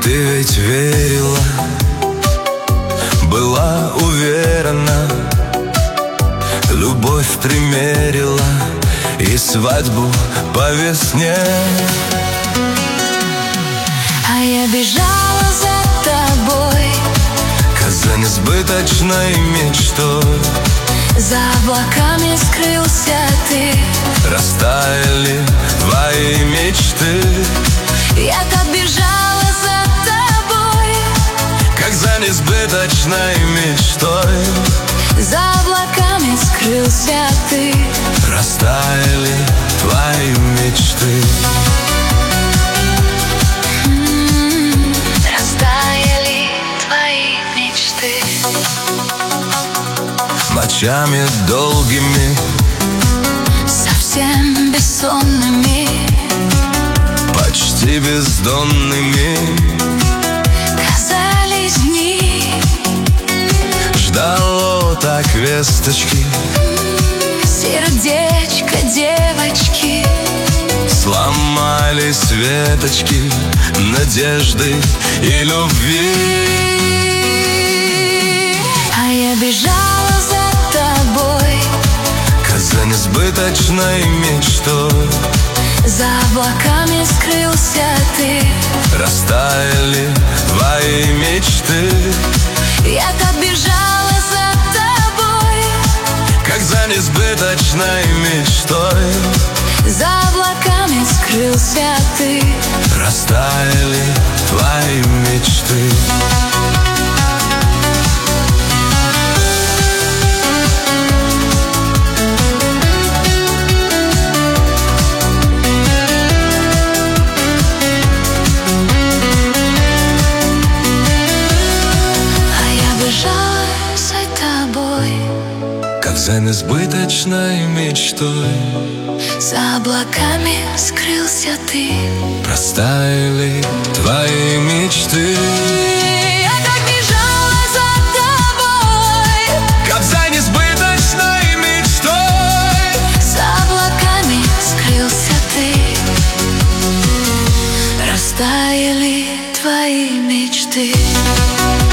Ты ведь верила, была уверена, любовь примерила и свадьбу по весне. А я бежала за тобой, за несбыточной мечтой. За облаками скрылся ты, растаяли твои мечты. Я так бежала за тобой, как за несбыточной мечтой. За облаками скрылся ты, растаяли твои мечты. Растаяли твои мечты. Ночами долгими, совсем бессонными, почти бездонными казались дни. Ждало так весточки, сердечко девочки. Сломались веточки надежды и любви. А я бежала за тобой, как за несбыточной мечтой. За облаками скрылся ты, растаяли твои мечты. Я так бежала за тобой, как за несбыточной мечтой. За облаками скрылся ты, растаяли твои мечты. Как за несбыточной мечтой. За облаками скрылся ты, растаяли твои мечты. Я так бежала за тобой, как за несбыточной мечтой. За облаками скрылся ты, растаяли твои мечты.